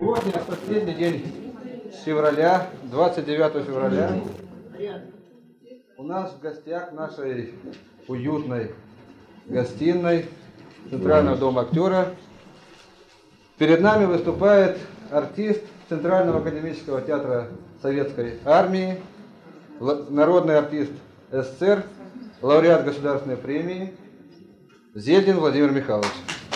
Сегодня последний день февраля, 29 февраля. У нас в гостях нашей уютной гостиной Центрального дома актера. Перед нами выступает артист Центрального академического театра Советской Армии, народный артист СССР, лауреат Государственной премии Зельдин Владимир Михайлович.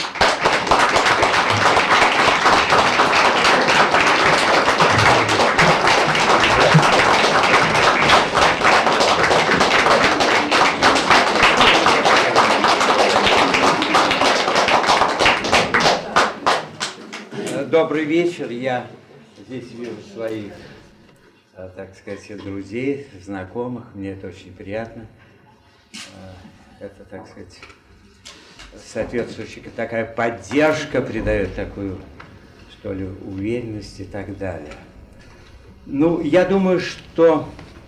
Добрый вечер. Я здесь вижу своих, так сказать, друзей, знакомых. Мне это очень приятно. Это, так сказать, соответствующая такая поддержка придает такую, что ли, уверенность и так далее. Ну, я думаю, что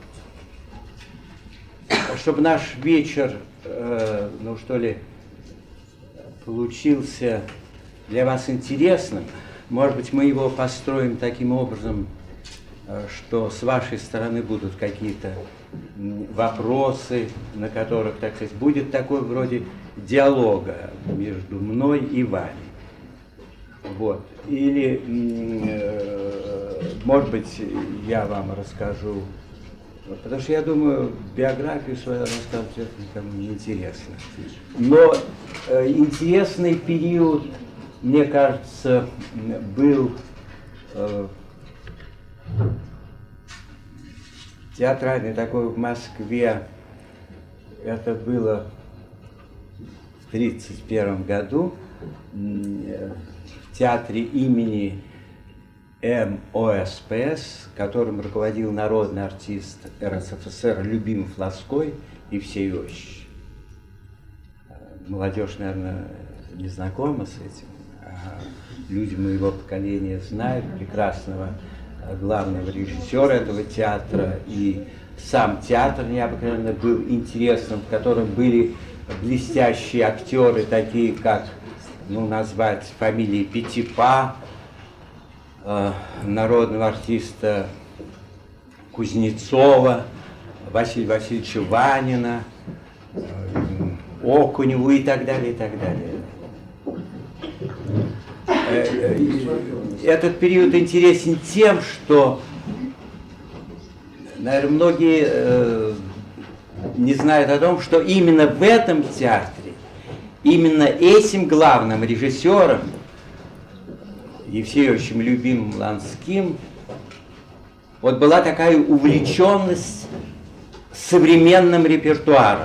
чтобы наш вечер, ну, что ли, получился для вас интересным, может быть, мы его построим таким образом, что с вашей стороны будут какие-то вопросы, на которых, так сказать, будет такой вроде диалога между мной и вами. Вот. Или, может быть, я вам расскажу, потому что я думаю, биографию свою рассказывать это никому не интересно. Но интересный период, мне кажется, был театральный такой в Москве. Это было в 1931 году в театре имени МОСПС, которым руководил народный артист РСФСР Любим Флоской Евсей Иосифович. Молодежь, наверное, не знакома с этим. Люди моего поколения знают прекрасного главного режиссера этого театра, и сам театр необыкновенно был интересным, в котором были блестящие актеры, такие как, ну, назвать фамилии Пятипа, народного артиста Кузнецова, Василия Васильевича Ванина, Окуневу и так далее, и так далее. Этот период интересен тем, что, наверное, многие не знают о том, что именно в этом театре, именно этим главным режиссером, Евсеевичем Любимым Ланским, вот была такая увлеченность современным репертуаром.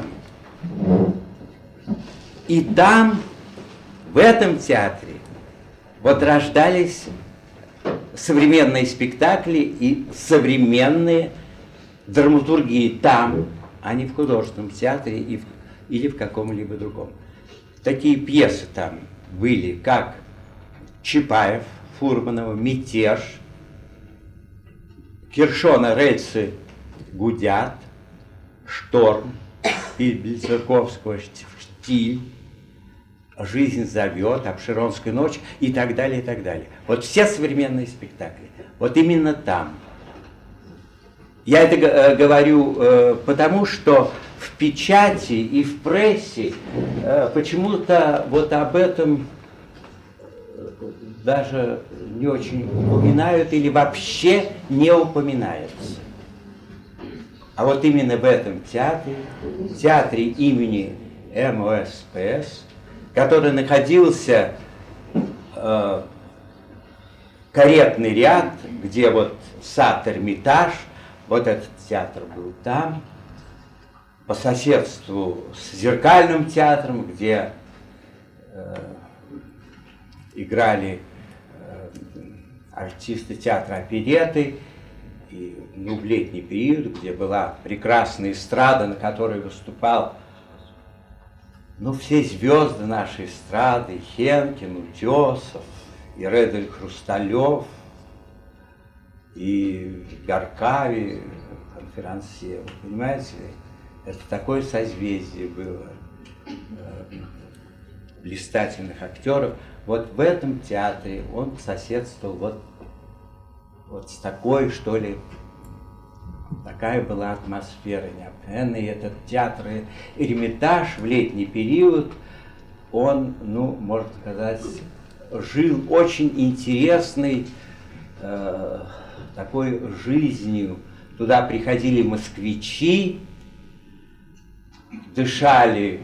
И там, в этом театре, вот рождались современные спектакли и современные драматургии там, а не в художественном театре или в каком-либо другом. Такие пьесы там были, как Чапаев, Фурманова, «Мятеж», Киршона «Рельсы гудят», «Шторм», Безырковского «Штиль», «Жизнь зовет», «Обширонская ночь» и так далее, и так далее. Вот все современные спектакли. Вот именно там. Я это говорю потому, что в печати и в прессе почему-то вот об этом даже не очень упоминают или вообще не упоминается. А вот именно в этом театре имени МОСПС, который находился каретный ряд, где вот сад Эрмитаж, вот этот театр был там, по соседству с Зеркальным театром, где играли артисты театра оперетты, и в летний период, где была прекрасная эстрада, на которой выступал, ну, все звезды нашей эстрады, Хенкин, Утесов, и Редель Хрусталев, и Гаркави, конферансье, вы понимаете, это такое созвездие было блистательных актеров. Вот в этом театре он соседствовал вот вот с такой, что ли, такая была атмосфера необыкновенная. И этот театр Эрмитаж в летний период, он, ну, можно сказать, жил очень интересной такой жизнью. Туда приходили москвичи, дышали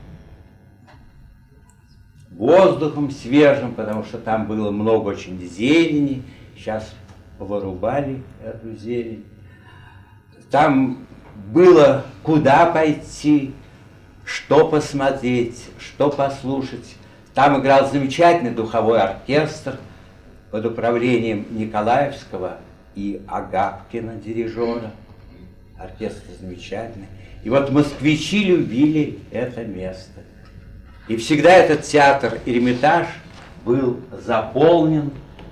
воздухом свежим, потому что там было много очень зелени. Сейчас повырубали эту зелень. Там было куда пойти, что посмотреть, что послушать. Там играл замечательный духовой оркестр под управлением Николаевского и Агапкина, дирижера. Оркестр замечательный. И вот москвичи любили это место. И всегда этот театр Эрмитаж был заполнен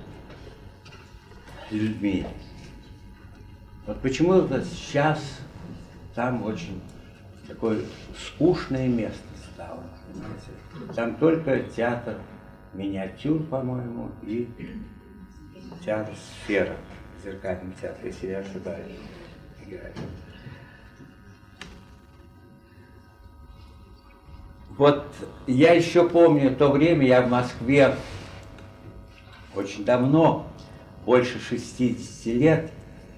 людьми. Вот почему-то сейчас там очень такое скучное место стало. Понимаете? Там только театр миниатюр, по-моему, и театр Сфера, зеркальный театр, если я ошибаюсь, играет. Вот я еще помню то время, я в Москве очень давно, больше 60 лет,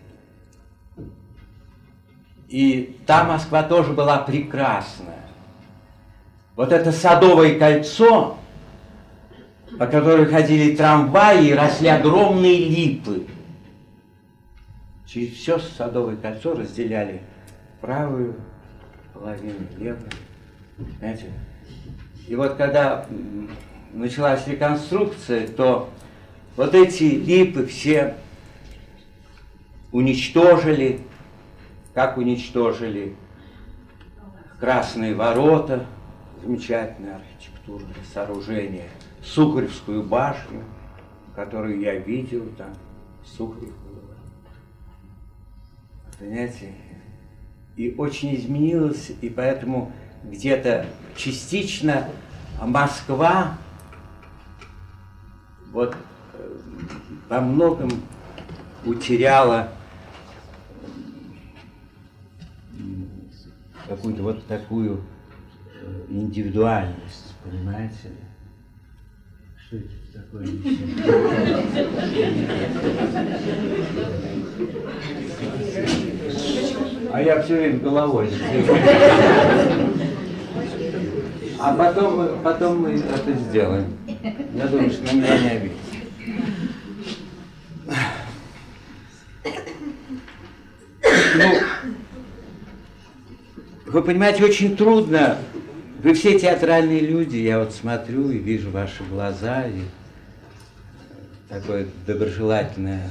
и та Москва тоже была прекрасная. Вот это Садовое кольцо, по которому ходили трамваи и росли огромные липы. Через все Садовое кольцо разделяли правую половину, левую. Знаете? И вот когда началась реконструкция, то вот эти липы все уничтожили, как уничтожили Красные ворота, замечательное архитектурное сооружение, Сухаревскую башню, которую я видел там, Сухарев был. Понимаете? И очень изменилось, и поэтому где-то частично Москва вот во многом утеряла какую-то вот такую индивидуальность, понимаете? Что это такое? А я все время головой. А потом мы это сделаем. Я думаю, что на меня не обидится. Ну, вы понимаете, очень трудно. Вы все театральные люди, я вот смотрю и вижу ваши глаза, и такое доброжелательное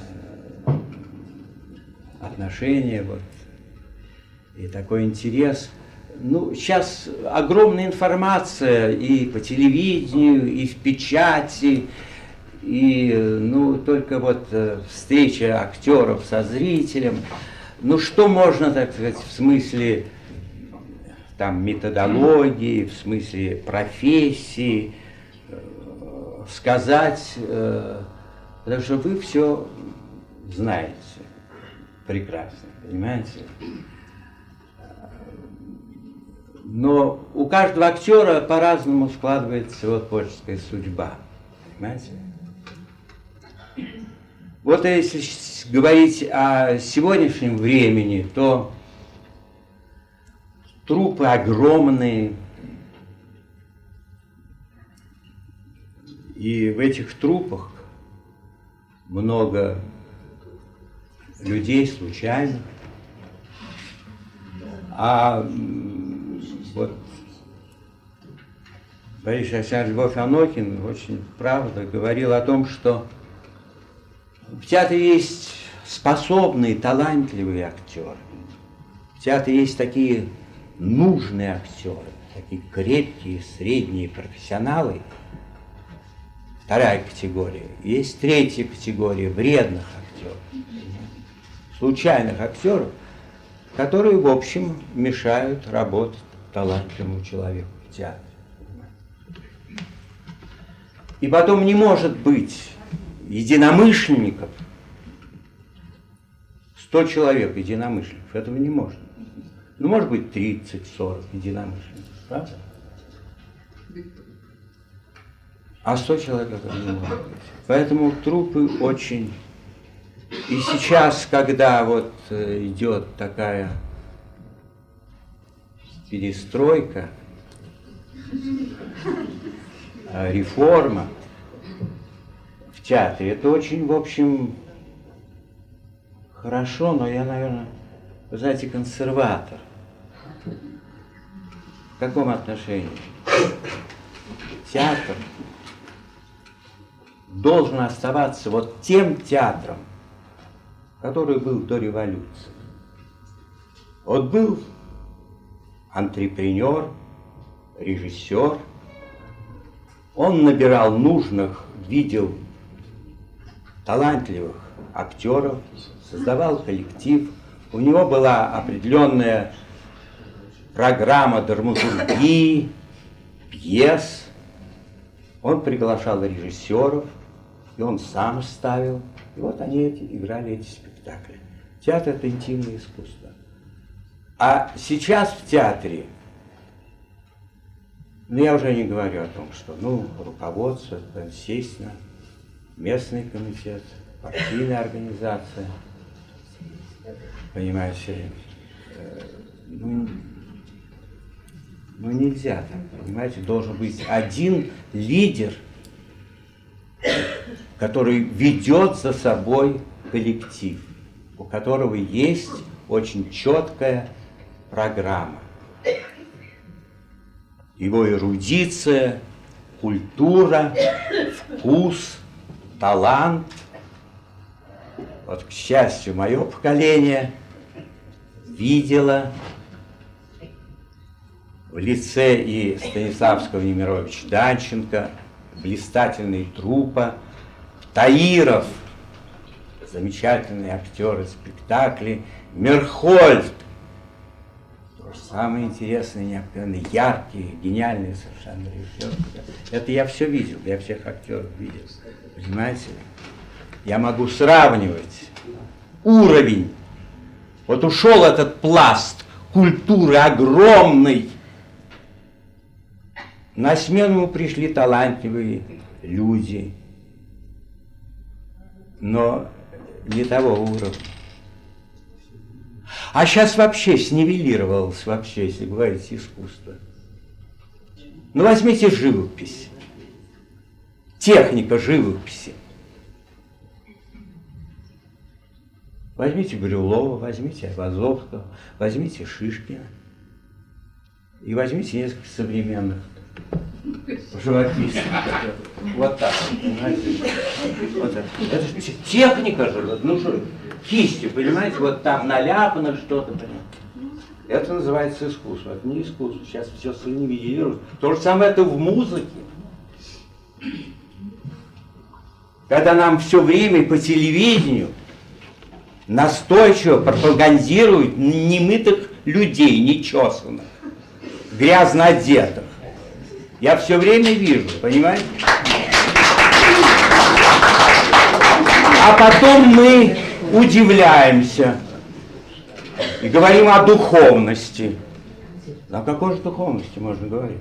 отношение, вот, и такой интерес. Ну, сейчас огромная информация и по телевидению, и в печати, и, ну, только вот встреча актеров со зрителем. Ну, что можно, так сказать, в смысле там методологии, в смысле профессии сказать, потому что вы все знаете прекрасно, понимаете? Но у каждого актера по-разному складывается его творческая судьба, понимаете? Вот если говорить о сегодняшнем времени, то труппы огромные, и в этих труппах много людей случайных. А вот Борис Александрович Анохин очень правда говорил о том, что в театре есть способные, талантливые актеры. В театре есть такие нужные актеры, такие крепкие, средние профессионалы. Вторая категория. Есть третья категория вредных актеров, случайных актеров, которые, в общем, мешают работать талантливому человеку в театре. И потом не может быть единомышленников 100 человек единомышленников. Этого не можно. Ну, может быть, 30-40 единомышленников, правда? А 100 человек этого не может быть. Поэтому трупы очень... И сейчас, когда вот идет такая перестройка, реформа в театре, это очень, в общем, хорошо, но я, наверное, вы знаете, консерватор. В каком отношении? Театр должен оставаться вот тем театром, который был до революции. Вот был антрепренер, режиссер, он набирал нужных, видел талантливых актеров, создавал коллектив, у него была определенная программа драматургии, пьес, он приглашал режиссеров, и он сам ставил, и вот они играли эти спектакли. Театр – это интимное искусство. А сейчас в театре, ну я уже не говорю о том, что, ну, руководство, естественно, местный комитет, партийная организация, понимаете, ну нельзя так, понимаете, должен быть один лидер, который ведет за собой коллектив, у которого есть очень четкая программа. Его эрудиция, культура, вкус, талант. Вот, к счастью, мое поколение видело в лице и Станиславского Немировича Данченко, блистательные труппа, Таиров, замечательные актеры спектаклей, Мерхольд, тоже самые интересные, необыкновенно яркие, гениальные совершенно режиссеры. Это я все видел, я всех актеров видел, понимаете? Я могу сравнивать уровень. Вот ушел этот пласт культуры огромный, на смену ему пришли талантливые люди, но не того уровня. А сейчас вообще снивелировалось, вообще, если говорить искусство. Ну, возьмите живопись, техника живописи. Возьмите Брюлова, возьмите Айвазовского, возьмите Шишкина и возьмите несколько современных живописцев. Вот так, понимаете? Вот так. Это же техника же, ну что, кистью, понимаете, вот там наляпано что-то, понимаете? Это называется искусство, это не искусство, сейчас все нивелируют. То же самое это в музыке. Когда нам все время по телевидению настойчиво пропагандируют немытых людей, нечесанных, грязно одетых. Я все время вижу, понимаете? А потом мы удивляемся и говорим о духовности. О какой же духовности можно говорить?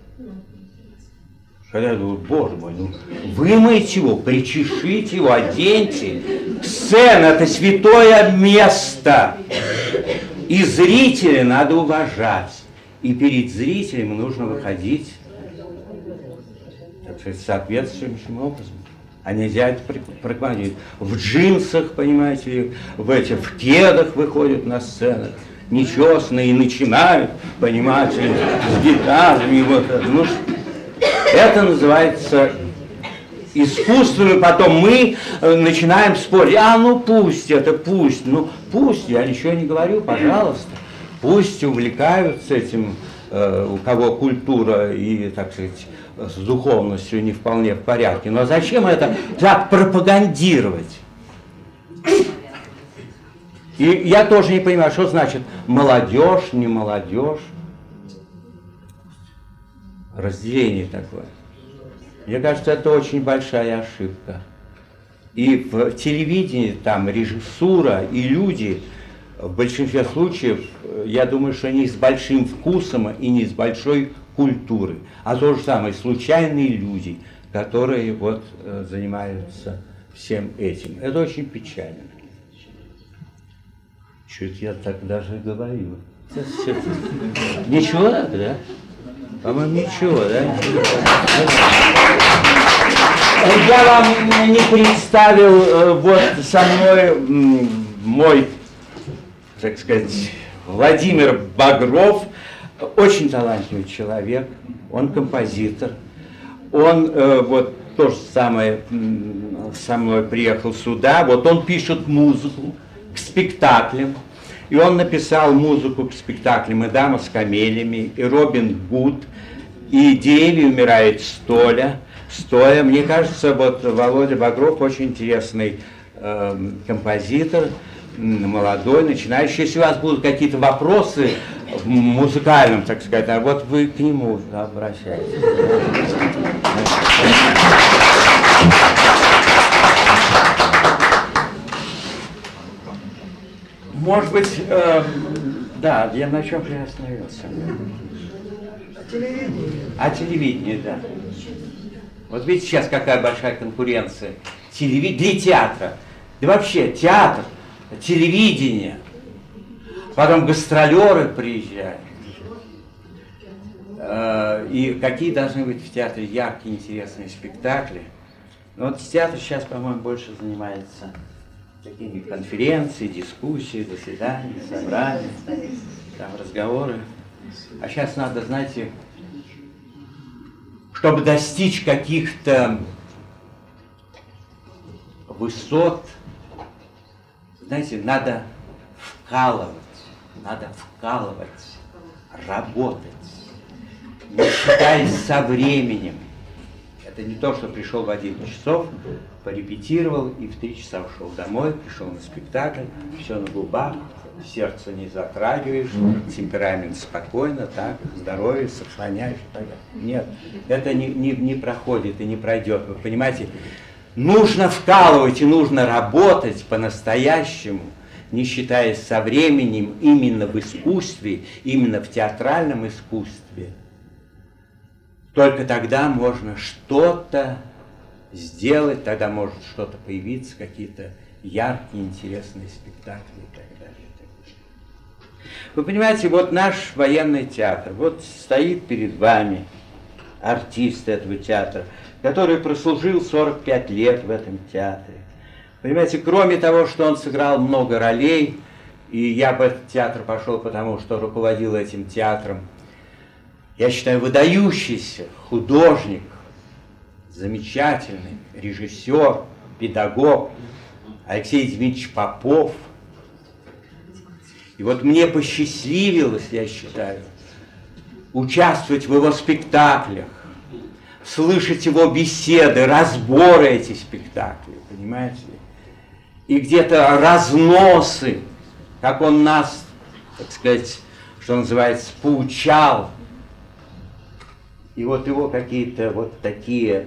Когда я думаю, боже мой, ну вымойте его, причешите его, оденьте. Сцена – это святое место. И зрителя надо уважать. И перед зрителем нужно выходить, так сказать, соответствующим образом. А нельзя это пропагандировать. В джинсах, понимаете, в кедах выходят на сцену, нечестные, и начинают, понимаете, с гитарами. Вот, ну, это называется искусством, и потом мы начинаем спорить. А ну пусть это, пусть, ну пусть, я ничего не говорю, пожалуйста. Пусть увлекаются этим, у кого культура и, так сказать, с духовностью не вполне в порядке. Но зачем это так пропагандировать? И я тоже не понимаю, что значит молодежь, не молодежь. Разделение такое. Мне кажется, это очень большая ошибка. И в телевидении там режиссура и люди, в большинстве случаев, я думаю, что не с большим вкусом и не с большой культурой, а то же самое, случайные люди, которые вот занимаются всем этим. Это очень печально. Чуть я так даже говорю. Ничего, да? По-моему, ничего, да? Я вам не представил, вот со мной мой, так сказать, Владимир Багров, очень талантливый человек, он композитор, он вот то же самое со мной приехал сюда, вот он пишет музыку к спектаклям, и он написал музыку к спектаклям и «Дама с камелями», и «Робин Гуд», и «Деви умирает стоя». Мне кажется, вот Володя Багров очень интересный композитор, молодой, начинающий. Если у вас будут какие-то вопросы в музыкальном, так сказать, а вот вы к нему обращаетесь. Может быть, да, я на чем же я остановился? О телевидении, да. Вот видите, сейчас какая большая конкуренция. Для театра. Да вообще, театр, телевидение. Потом гастролеры приезжают. И какие должны быть в театре яркие, интересные спектакли. Но вот театр сейчас, по-моему, больше занимается такими конференции, дискуссии, заседания, собрания, там разговоры. А сейчас надо, знаете, чтобы достичь каких-то высот, знаете, надо вкалывать, работать, не считаясь со временем. Это не то, что пришел в 11 часов, порепетировал и в 3 часа ушел домой, пришел на спектакль, все на губах, сердце не затрагиваешь, темперамент спокойно, так, здоровье сохраняешь. Так. Нет, это не проходит и не пройдет. Вы понимаете, нужно вкалывать и нужно работать по-настоящему, не считаясь со временем, именно в искусстве, именно в театральном искусстве. Только тогда можно что-то сделать, тогда может что-то появиться, какие-то яркие, интересные спектакли и так далее. Вы понимаете, вот наш военный театр, вот стоит перед вами артист этого театра, который прослужил 45 лет в этом театре. Понимаете, кроме того, что он сыграл много ролей, и я в этот театр пошел, потому что руководил этим театром, я считаю, выдающийся художник, замечательный режиссер, педагог Алексей Дмитриевич Попов. И вот мне посчастливилось, я считаю, участвовать в его спектаклях, слышать его беседы, разборы этих спектаклей, понимаете? И где-то разносы, как он нас, так сказать, что называется, поучал. И вот его какие-то вот такие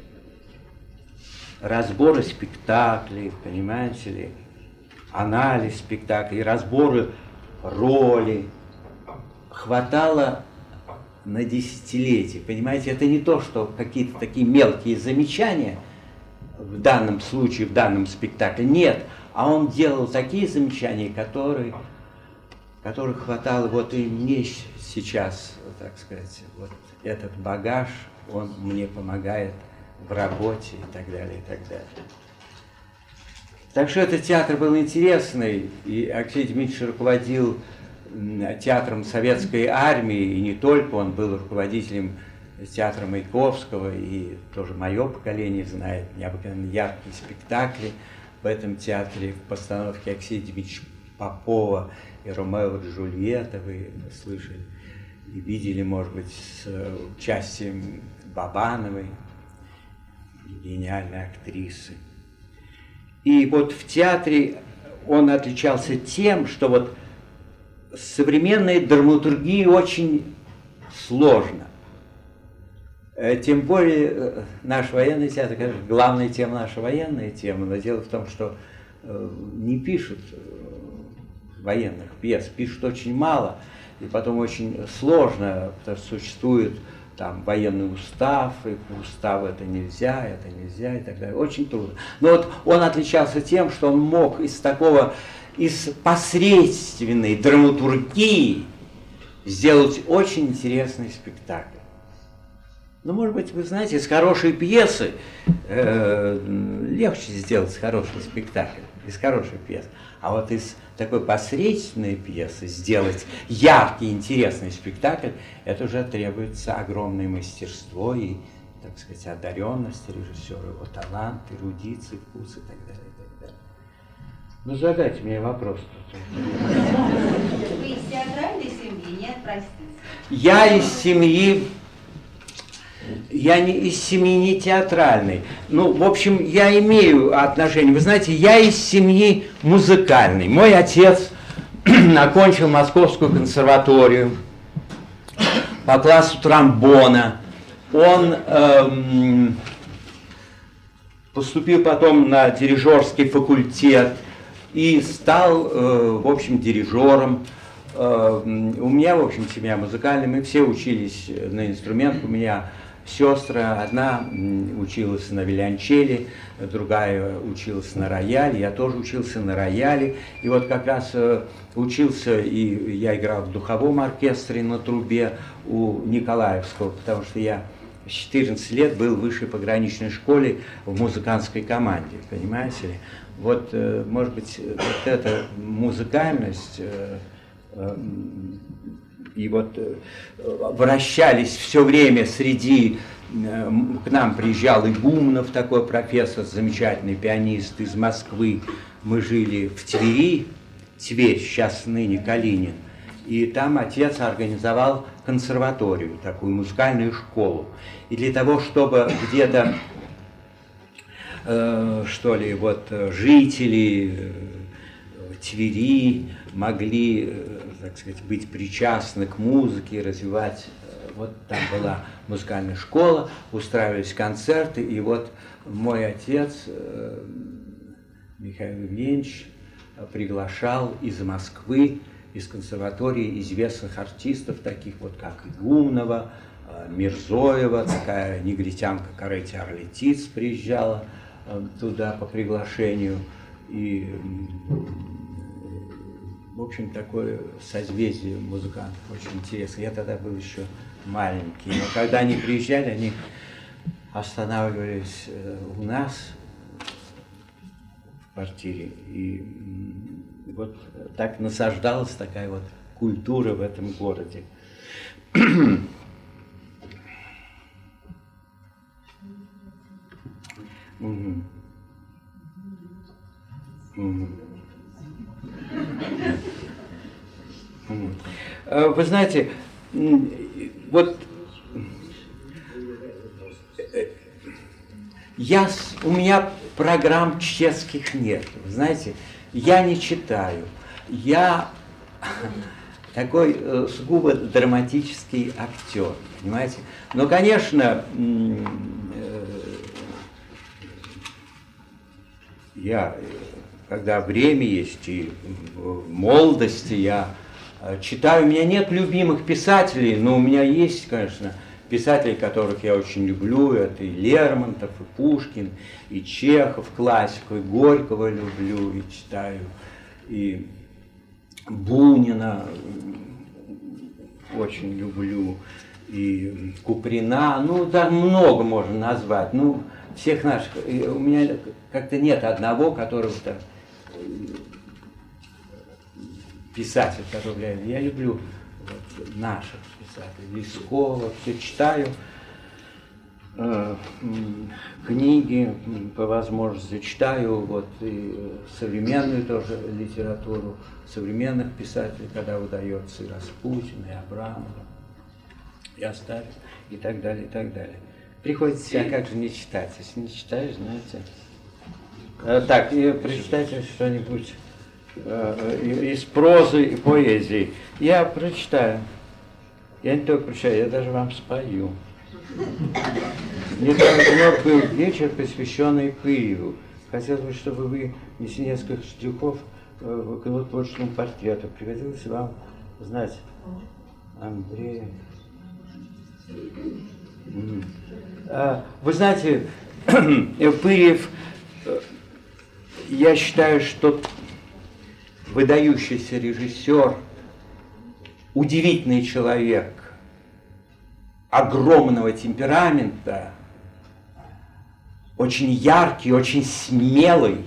разборы спектаклей, понимаете ли, анализ спектаклей, разборы роли хватало на десятилетия. Понимаете, это не то, что какие-то такие мелкие замечания в данном случае, в данном спектакле. Нет, а он делал такие замечания, которых хватало вот и мне сейчас, так сказать, вот этот багаж, он мне помогает в работе и так далее, и так далее. Так что этот театр был интересный, и Алексей Дмитриевич руководил театром советской армии, и не только, он был руководителем театра Маяковского, и тоже мое поколение знает необыкновенно яркие спектакли в этом театре, в постановке Алексея Дмитриевича Попова и Ромео и Джульетта, вы слышали и видели, может быть, с участием Бабановой, гениальной актрисы. И вот в театре он отличался тем, что вот с современной драматургией очень сложно. Тем более наш военный театр, конечно, главная тема наша военная тема, но дело в том, что не пишут военных пьес, пишут очень мало, и потом очень сложно, потому что существует там военный устав, и по уставу это нельзя и так далее. Очень трудно. Но вот он отличался тем, что он мог из посредственной драматургии сделать очень интересный спектакль. Ну, может быть, вы знаете, из хорошей пьесы легче сделать хороший спектакль, из хорошей пьесы. А вот из такой посредственной пьесы сделать яркий, интересный спектакль, это уже требуется огромное мастерство и, так сказать, одаренность режиссера, его талант, эрудиция, вкус и так далее, и так далее. Ну, задайте мне вопрос. Вы из театральной семьи, нет, простите? Я из семьи... Я не из семьи не театральной. Ну, в общем, я имею отношение. Вы знаете, я из семьи музыкальной. Мой отец окончил Московскую консерваторию по классу тромбона. Он поступил потом на дирижерский факультет и стал, в общем, дирижером. У меня, в общем, семья музыкальная. Мы все учились на инструмент. У меня сестра, одна училась на виолончели, другая училась на рояле, я тоже учился на рояле. И вот как раз учился, и я играл в духовом оркестре на трубе у Николаевского, потому что я с 14 лет был в высшей пограничной школе в музыкантской команде, понимаете ли? Вот, может быть, вот эта музыкальность... И вот вращались все время среди... К нам приезжал Игумнов, такой профессор, замечательный пианист из Москвы. Мы жили в Твери, Тверь, сейчас ныне Калинин. И там отец организовал консерваторию, такую музыкальную школу. И для того, чтобы где-то, что ли, вот жители Твери могли, так сказать, быть причастны к музыке, развивать. Вот там была музыкальная школа, устраивались концерты, и вот мой отец, Михаил Евгеньевич, приглашал из Москвы, из консерватории известных артистов, таких вот как Игумнова, Мирзоева, такая негритянка Каретти Арлетиц приезжала туда по приглашению. И, в общем, такое созвездие музыкантов очень интересно. Я тогда был еще маленький, но когда они приезжали, они останавливались у нас в квартире. И вот так насаждалась такая вот культура в этом городе. Вы знаете, вот у меня программ чтецких нет, вы знаете, я не читаю, я такой сугубо драматический актер, понимаете, но, конечно, я, когда время есть и в молодости, я читаю. У меня нет любимых писателей, но у меня есть, конечно, писатели, которых я очень люблю. Это и Лермонтов, и Пушкин, и Чехов, классику, и Горького люблю, и читаю, и Бунина очень люблю, и Куприна. Ну, да, много можно назвать. Ну, всех наших. И у меня как-то нет одного, которого-то писатель, который я люблю вот, наших писателей, Лескова, все читаю, книги по возможности читаю, вот и современную тоже литературу, современных писателей, когда удается, и Распутина, и Абрамова, и Астафьев, и так далее, и так далее. Приходится, а как же не читать? Если не читаешь, знаете. Так, и прочитайте что-нибудь из прозы и поэзии. Я прочитаю. Я не только прочитаю, я даже вам спою. Недавно был вечер, посвященный Пыреву. Хотелось бы, чтобы вы несли несколько стихов к творческому портрету. Пригодилось вам знать Андрея. Вы знаете, Пырев, я считаю, что выдающийся режиссер, удивительный человек, огромного темперамента, очень яркий, очень смелый.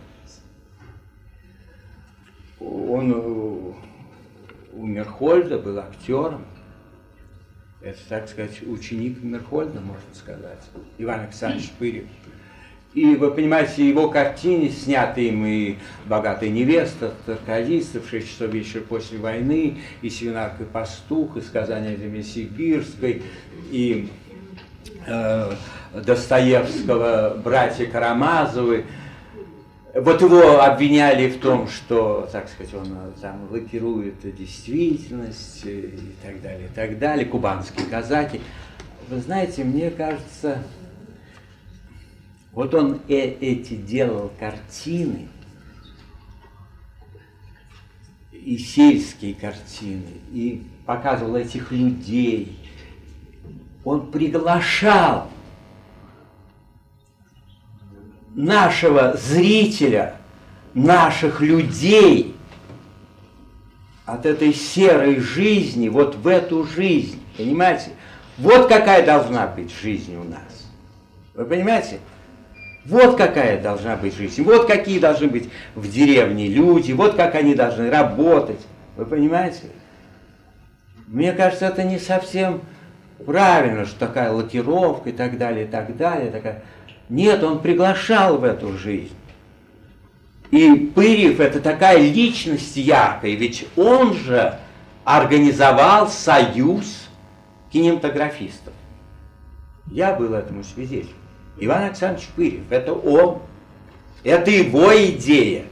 Он у Мерхольда был актером. Это, так сказать, ученик Мерхольда, можно сказать, Иван Александрович Пырев. И вы понимаете, его картины, снятые им и «Богатая невеста», «Трактористы», «В 6 часов вечера после войны», и «Свинарка и пастух», и «Сказание о зиме сибирской», и Достоевского «Братья Карамазовы». Вот его обвиняли в том, что, так сказать, он там лакирует действительность и так далее, кубанские казаки. Вы знаете, мне кажется, вот он эти делал картины, и сельские картины, и показывал этих людей. Он приглашал нашего зрителя, наших людей от этой серой жизни вот в эту жизнь. Понимаете? Вот какая должна быть жизнь у нас. Вы понимаете? Вот какая должна быть жизнь. Вот какие должны быть в деревне люди. Вот как они должны работать. Вы понимаете? Мне кажется, это не совсем правильно, что такая лакировка и так далее, и так далее. Такая... Нет, он приглашал в эту жизнь. И Пырев — это такая личность яркая, ведь он же организовал союз кинематографистов. Я был этому свидетелем. Иван Александрович Пырев — это он. Это его идея.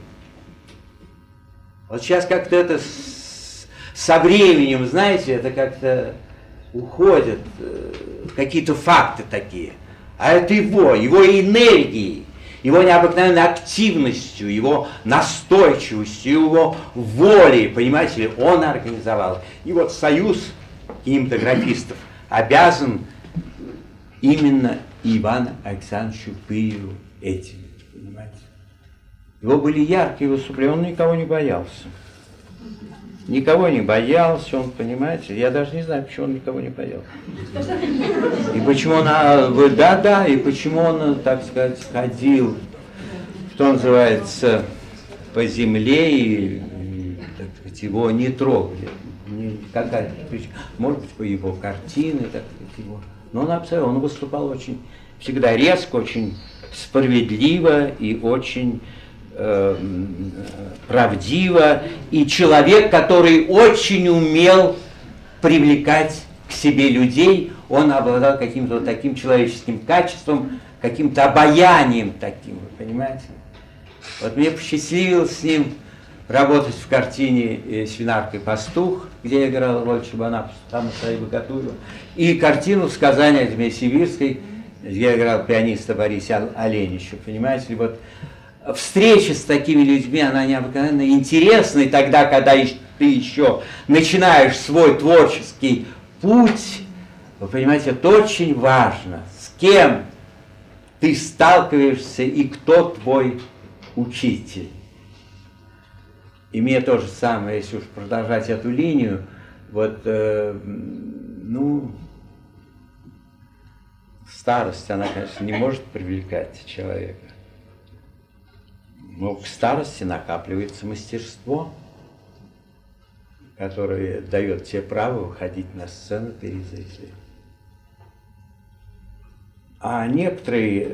Вот сейчас как-то это со временем, знаете, это как-то уходят какие-то факты такие. А это его энергией, его необыкновенной активностью, его настойчивостью, его волей, понимаете ли, он организовал. И вот союз кинематографистов обязан именно Ивану Александровичу Пыреву этим, понимаете. Его были яркие выступления, он никого не боялся. Никого не боялся, он, понимаете, я даже не знаю, почему он никого не боялся. И почему он, и почему он, так сказать, ходил, что называется, по земле, и так сказать, его не трогали. Какая-то причина. Может быть, по его картины, так сказать, его. Но он абсолютно, он выступал очень, всегда резко, очень справедливо и очень правдиво, и человек, который очень умел привлекать к себе людей, он обладал каким-то вот таким человеческим качеством, каким-то обаянием таким, вы понимаете? Вот мне посчастливилось с ним работать в картине «Свинарка и пастух», где я играл роль Чебана, там своей Богатуева, и картину «Сказание о зиме сибирской», где я играл пианиста Бориса Оленича, понимаете ли, вот. Встреча с такими людьми, она необыкновенно интересна, и тогда, когда ты еще начинаешь свой творческий путь, вы понимаете, это очень важно, с кем ты сталкиваешься и кто твой учитель. И мне то же самое, если уж продолжать эту линию, вот, старость, она, конечно, не может привлекать человека. Но в старости накапливается мастерство, которое дает тебе право выходить на сцену перед зрителем. А некоторые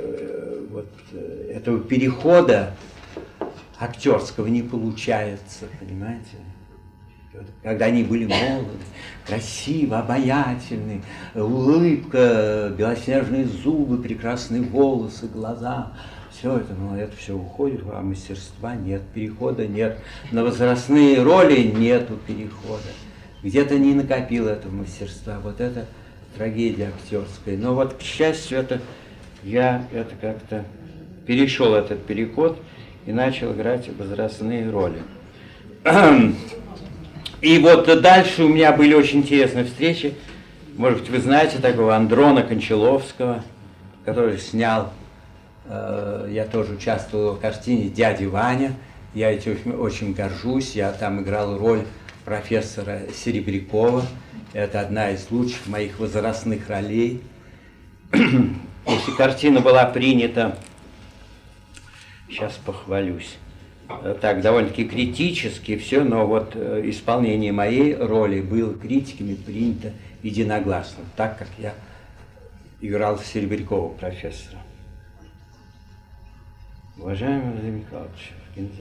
этого перехода актерского не получается, понимаете? Когда они были молоды, красивы, обаятельны, улыбка, белоснежные зубы, прекрасные волосы, глаза. Все это, это все уходит, а мастерства нет, перехода нет, на возрастные роли нету перехода. Где-то не накопил этого мастерства. Вот это трагедия актерская. Но вот, к счастью, я как-то перешел этот переход и начал играть возрастные роли. И вот дальше у меня были очень интересные встречи. Может быть, вы знаете такого Андрона Кончаловского, который снял, я тоже участвовал в картине «Дядя Ваня». Я этим очень горжусь. Я там играл роль профессора Серебрякова. Это одна из лучших моих возрастных ролей. Если картина была принята, сейчас похвалюсь, так, довольно-таки критически все, но вот исполнение моей роли было критиками принято единогласно, так как я играл Серебрякова профессора. Уважаемый Владимир Михайлович,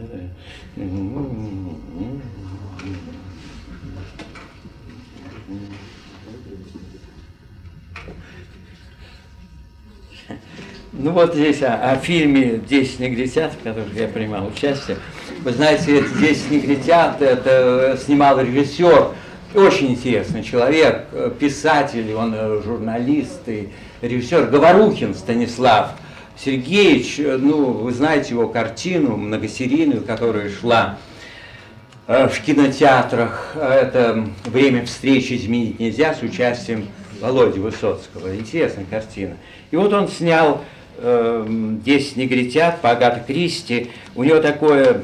ну вот здесь о фильме «10 негритят», в котором я принимал участие. Вы знаете, это «10 негритят» это снимал режиссер, очень интересный человек, писатель, он журналист и режиссер Говорухин Станислав Сергеевич. Ну, вы знаете его картину многосерийную, которая шла в кинотеатрах. Это «Время встречи изменить нельзя» с участием Володи Высоцкого. Интересная картина. И вот он снял «10 негритят» по Агате Кристи. У него такое,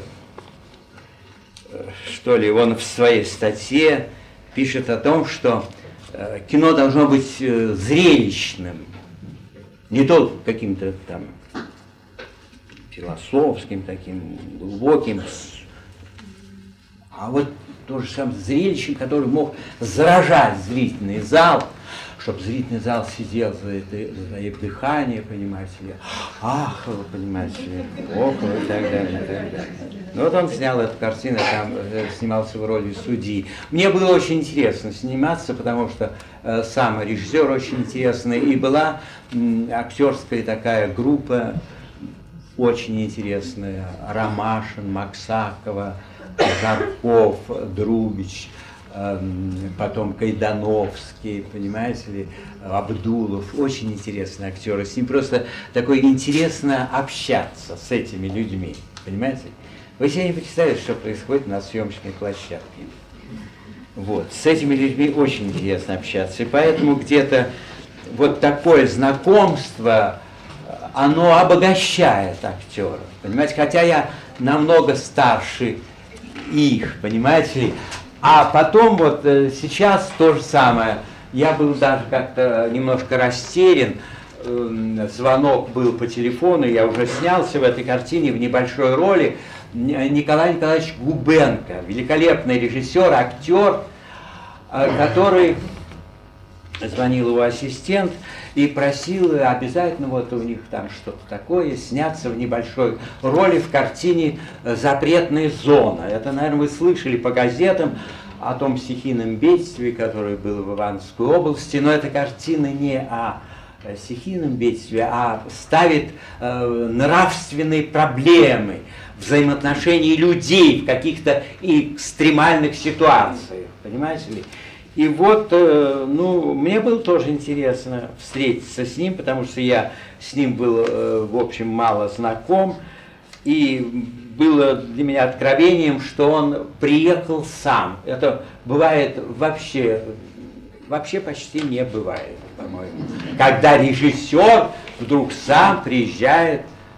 что ли, он в своей статье пишет о том, что кино должно быть зрелищным, не только каким-то там философским, таким глубоким, а вот то же самое зрелищем, который мог заражать зрительный зал, чтобы зрительный зал сидел за дыхание, понимаете ли, ахал, понимаете ли, около и так далее, и так далее. Ну вот он снял эту картину, там снимался в роли судьи. Мне было очень интересно сниматься, потому что сам режиссер очень интересный, и была актерская такая группа очень интересная: Ромашин, Максакова, Жарков, Друбич, потом Кайдановский, понимаете ли, Абдулов. Очень интересные актеры. С ним просто такое интересно общаться, с этими людьми, понимаете? Вы себе не представляете, что происходит на съемочной площадке. Вот. С этими людьми очень интересно общаться. И поэтому где-то вот такое знакомство, оно обогащает актера, понимаете? Хотя я намного старше их, понимаете ли. А потом вот сейчас то же самое. Я был даже как-то немножко растерян. Звонок был по телефону, я уже снялся в этой картине в небольшой роли. Николай Николаевич Губенко, великолепный режиссер, актер, который звонил его ассистент и просил обязательно, вот у них там что-то такое, сняться в небольшой роли в картине «Запретная зона». Это, наверное, вы слышали по газетам о том стихийном бедствии, которое было в Ивановской области, но эта картина не о стихийном бедствии, а ставит нравственные проблемы, взаимоотношений людей в каких-то экстремальных ситуациях, понимаете ли? И вот, ну, мне было тоже интересно встретиться с ним, потому что я с ним был, в общем, мало знаком, и было для меня откровением, что он приехал сам. Это бывает вообще почти не бывает, по-моему. Когда режиссер вдруг сам приезжает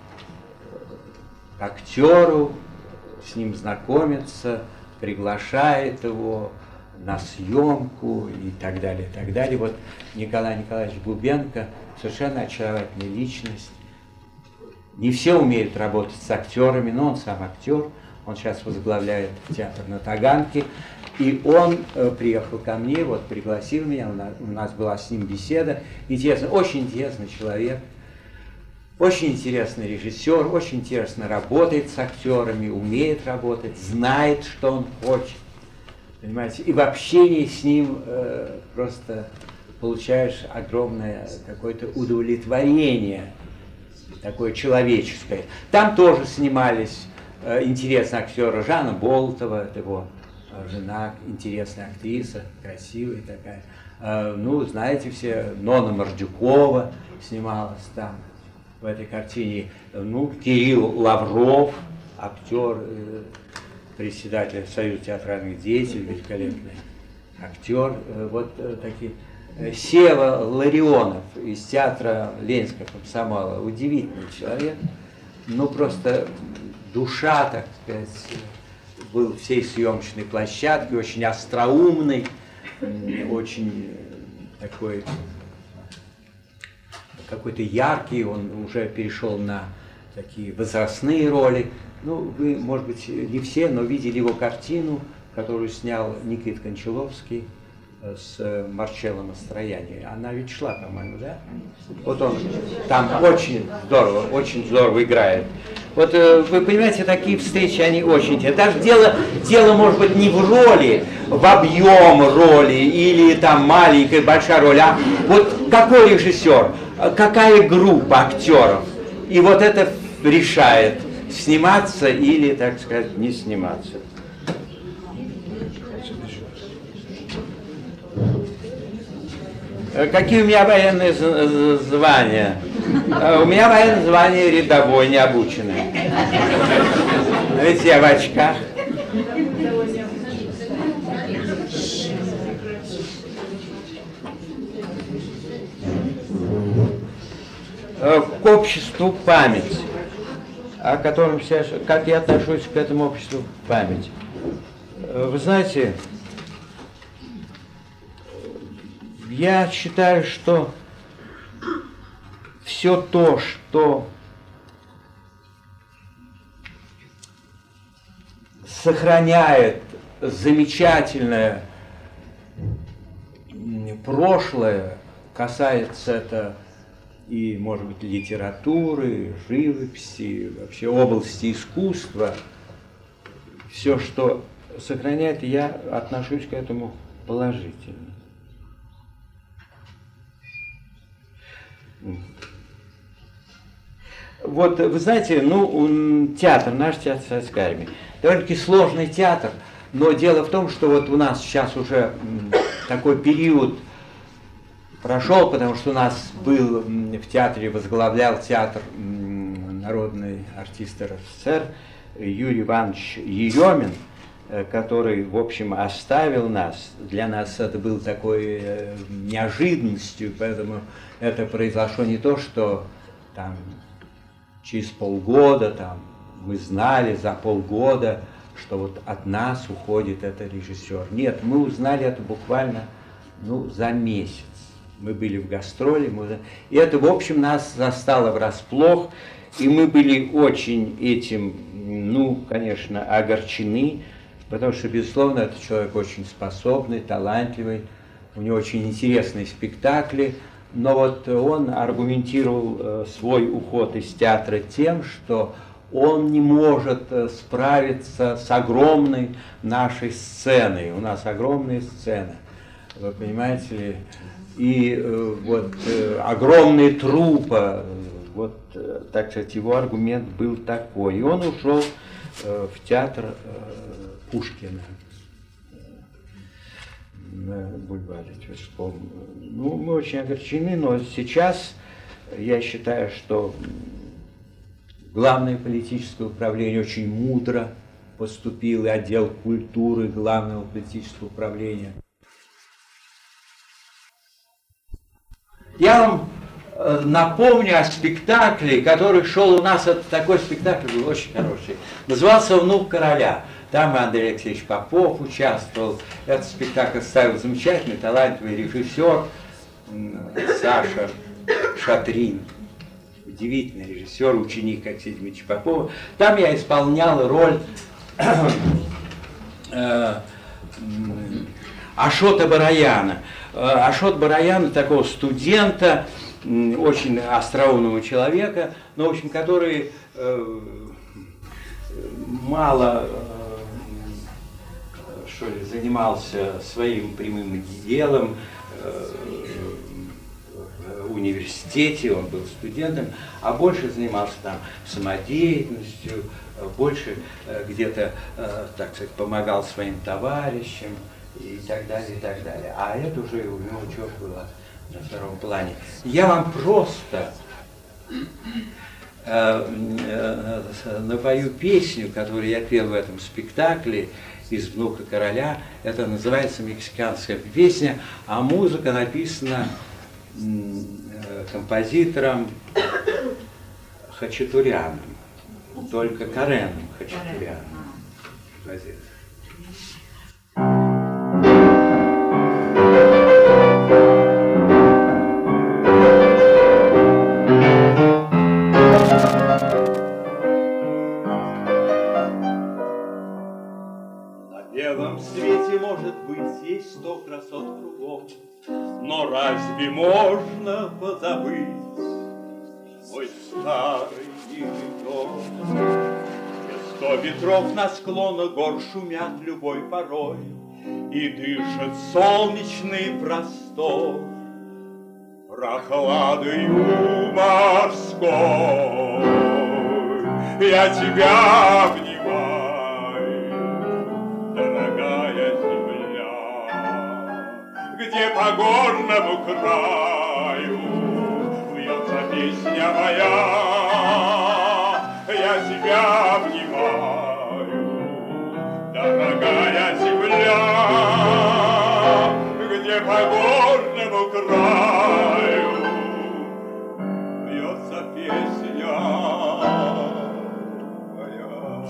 к актеру, с ним знакомится, приглашает его на съемку и так далее, и так далее. Вот Николай Николаевич Губенко совершенно очаровательная личность. Не все умеют работать с актерами, но он сам актер. Он сейчас возглавляет театр на Таганке. И он приехал ко мне, вот пригласил меня, у нас была с ним беседа. Интересно, очень интересный человек, очень интересный режиссер, очень интересно работает с актерами, умеет работать, знает, что он хочет. Понимаете? И в общении с ним просто получаешь огромное какое-то удовлетворение, такое человеческое. Там тоже снимались интересные актеры. Жанна Болтова, это его жена, интересная актриса, красивая такая. Ну, знаете все, Нонна Мордюкова снималась там, в этой картине. Ну, Кирилл Лавров, актер, председатель Союза театральных деятелей, великолепный актер. Вот такие. Сева Ларионов из театра Ленинского комсомола. Удивительный человек. Ну, просто душа, так сказать, был всей съемочной площадки, очень остроумный, очень такой какой-то яркий, он уже перешел на такие возрастные роли. Ну, вы, может быть, не все, но видели его картину, которую снял Никита Кончаловский с Марчелло Мастроянни. Она ведь шла, по-моему, да? Вот он там очень здорово играет. Вот вы понимаете, такие встречи, они очень интересны. Даже дело может быть не в роли, в объем роли, или там маленькая, большая роль, а вот какой режиссер, какая группа актеров. И вот это решает, сниматься или, так сказать, не сниматься. Какие у меня военные звания? У меня военное звание рядовой, необученный. Ведь я в очках. К обществу память, о котором сейчас, как я отношусь к этому обществу память. Вы знаете, я считаю, что все то, что сохраняет замечательное прошлое, касается это и, может быть, литературы, живописи, вообще области искусства, все, что сохраняет, я отношусь к этому положительно. Вот, вы знаете, ну, театр, наш театр Советской Армии, довольно-таки сложный театр, но дело в том, что вот у нас сейчас уже такой период прошел, потому что у нас был в театре, возглавлял театр народный артист РСФСР Юрий Иванович Еремин, который, в общем, оставил нас. Для нас это было такой неожиданностью, поэтому это произошло не то, что там через полгода, там, мы знали за полгода, что вот от нас уходит этот режиссер. Нет, мы узнали это буквально, ну, за месяц. Мы были в гастроли, и это, в общем, нас застало врасплох, и мы были очень этим, ну, конечно, огорчены, потому что, безусловно, этот человек очень способный, талантливый, у него очень интересные спектакли, но вот он аргументировал свой уход из театра тем, что он не может справиться с огромной нашей сценой. У нас огромная сцена, вы понимаете ли, и вот огромные труппы, вот, так сказать, его аргумент был такой. И он ушел в театр Пушкина на бульваре Тверском. Ну, мы очень огорчены, но сейчас я считаю, что Главное политическое управление очень мудро поступило, и отдел культуры Главного политического управления. Я вам напомню о спектакле, который шел у нас, это такой спектакль был очень хороший, назывался «Внук короля». Там Андрей Алексеевич Попов участвовал. Этот спектакль ставил замечательный, талантливый режиссер Саша Шатрин. Удивительный режиссер, ученик Алексея Дмитриевича Попова. Там я исполнял роль Ашота Бараяна. Ашот Бараяна, такого студента, очень остроумного человека, но, в общем, который мало что ли, занимался своим прямым делом в университете, он был студентом, а больше занимался там самодеятельностью, больше где-то, так сказать, помогал своим товарищам и так далее, и так далее. А это уже у него что было на втором плане. Я вам просто напою песню, которую я пел в этом спектакле из «Внука короля». Это называется мексиканская песня, а музыка написана композитором Хачатуряном, только Кареном Хачатуряном. Композитор. На белом свете, может быть, есть 100 красот кругом, но разве можно позабыть мой старый милый дом? Где 100 ветров на склонах гор шумят любой порой, и дышит солнечный простор прохладою морской. Я тебя обнимаю, дорогая земля, где по горному краю вьется песня моя. Я тебя обнимаю, дорогая земля, где по горному краю вьется песня моя.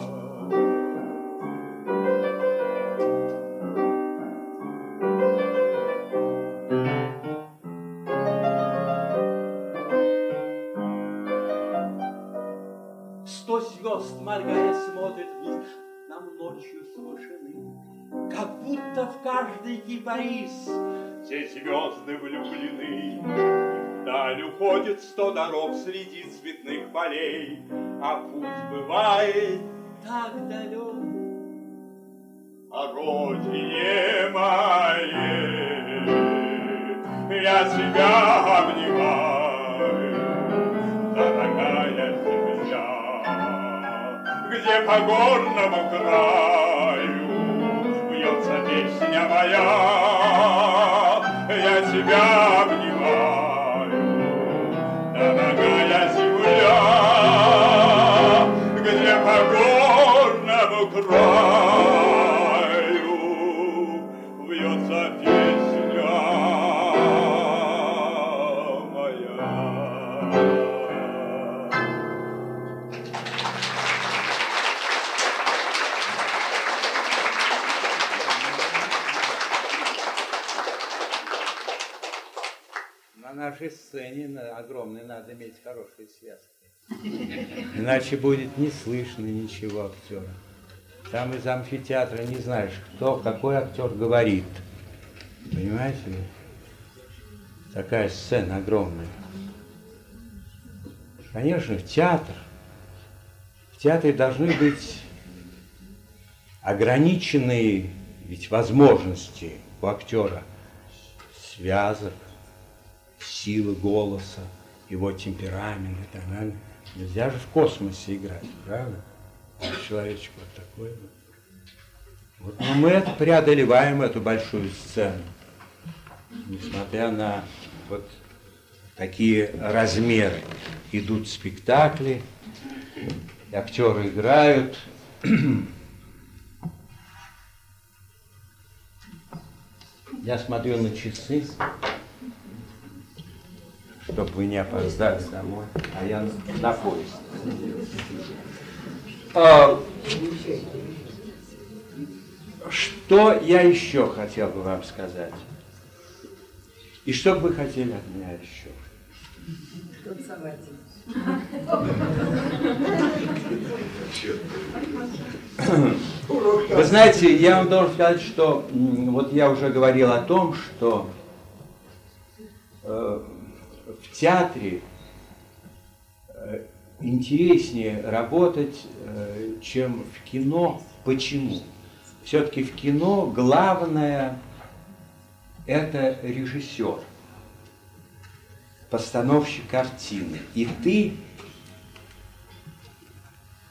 Сто звезд, моргая, смотрят вниз, нам ночью с вышины, как будто в каждый кипарис все звезды влюблены. Вдаль уходит 100 дорог среди цветных полей, а путь бывает так далек. О родине моей я тебя обнимаю, дорогая земля, где по горному краю вьется песня моя. Я тебя обнимаю, дорогая земля, где по горному краю вьется песня моя. На нашей сцене огромной надо иметь хорошие связки. Иначе будет не слышно ничего актера. Там из амфитеатра не знаешь, кто, какой актер говорит. Понимаете ли? Такая сцена огромная. Конечно, в театре должны быть ограниченные ведь возможности у актера связок, силы голоса, его темперамент и так далее. Нельзя же в космосе играть, правда? Человечек вот такой вот. Вот, но мы это преодолеваем, эту большую сцену, несмотря на вот такие размеры. Идут спектакли, актеры играют. Я смотрю на часы, чтобы вы не опоздали домой, а я на поезд. Что я еще хотел бы вам сказать? И что бы вы хотели от меня еще? Вы знаете, я вам должен сказать, что вот я уже говорил о том, что в театре интереснее работать, чем в кино. Почему? Все-таки в кино главное – это режиссер, постановщик картины. И ты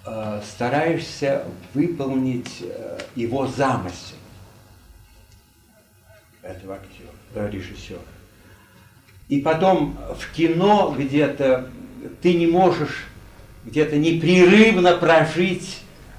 стараешься выполнить его замысел. этого актера, режиссера. И потом в кино где-то ты не можешь где-то непрерывно прожить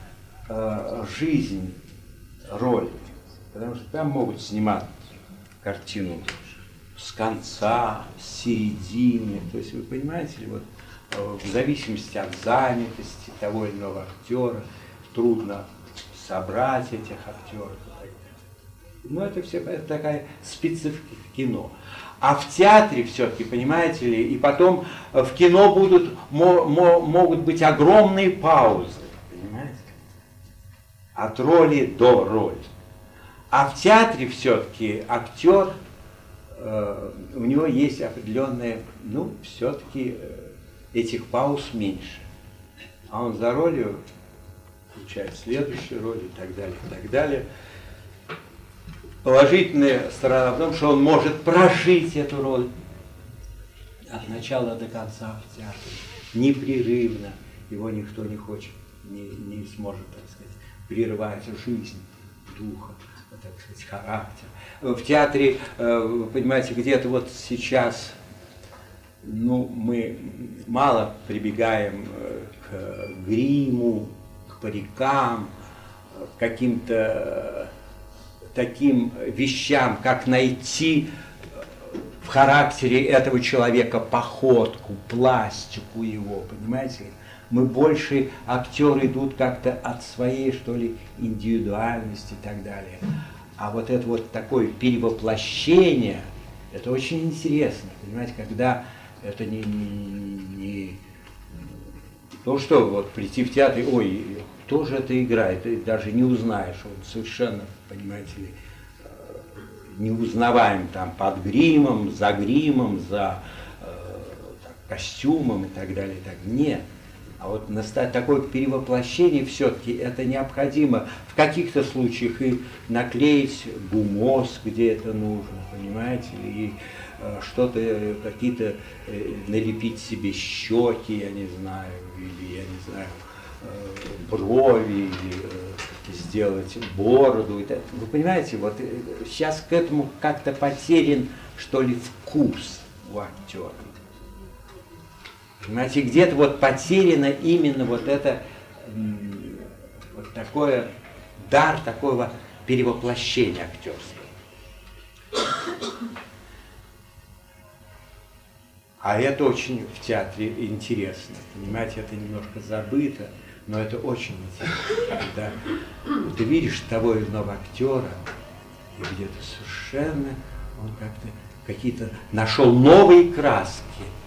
жизнь, роль. Потому что там могут снимать картину с конца, с середины. То есть вы понимаете, вот, в зависимости от занятости того или иного актера трудно собрать этих актеров. Но это все это такая специфика кино. А в театре все-таки, понимаете ли, и потом в кино могут быть огромные паузы, понимаете, от роли до роли. А в театре все-таки актер, у него есть определенные, ну, все-таки этих пауз меньше. А он за ролью включает следующую роль и так далее, и так далее. Положительная сторона в том, что он может прожить эту роль от начала до конца в театре, непрерывно. Его никто не хочет, не сможет, так сказать, прервать жизнь духа, так сказать, характер. В театре, вы понимаете, где-то вот сейчас, ну, мы мало прибегаем к гриму, к парикам, к каким-то таким вещам, как найти в характере этого человека походку, пластику его, понимаете? Мы больше, актеры идут как-то от своей, что ли, индивидуальности и так далее. А вот это вот такое перевоплощение, это очень интересно, понимаете, когда это не то, что вот прийти в театр, ой, кто же это играет, ты даже не узнаешь, он совершенно, понимаете ли, неузнаваем там под гримом, за костюмом и так далее. Так. Нет. А вот такое перевоплощение все-таки это необходимо. В каких-то случаях и наклеить гумоз, где это нужно, понимаете ли, и что-то, какие-то налепить себе щеки, я не знаю, или, я не знаю, брови, или сделать бороду. Вы понимаете, вот сейчас к этому как-то потерян, что ли, вкус у актера. Понимаете, где-то вот потеряно именно вот это, вот такое, дар такого перевоплощения актерского. А это очень в театре интересно, понимаете, это немножко забыто, но это очень интересно, когда ты видишь того или иного актера, и где-то совершенно он как-то какие-то нашел новые краски,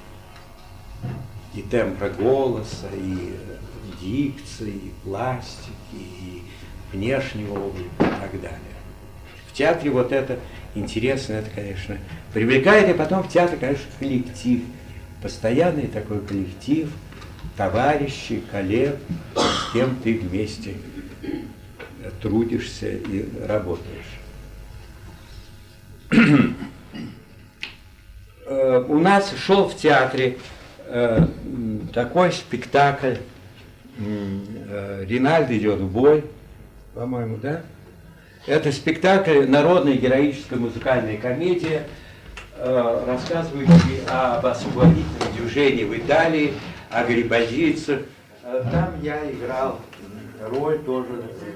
и тембра голоса, и дикции, и пластики, и внешнего облика и так далее. В театре вот это интересно, это, конечно, привлекает, и потом в театре, конечно, коллектив, постоянный такой коллектив, товарищи, коллег, с кем ты вместе трудишься и работаешь. У нас шел в театре такой спектакль «Ринальд идет в бой», по-моему, да? Это спектакль, народная героическая музыкальная комедия, рассказывающий об освободительном движении в Италии, о гарибальдийцах. Там я играл роль тоже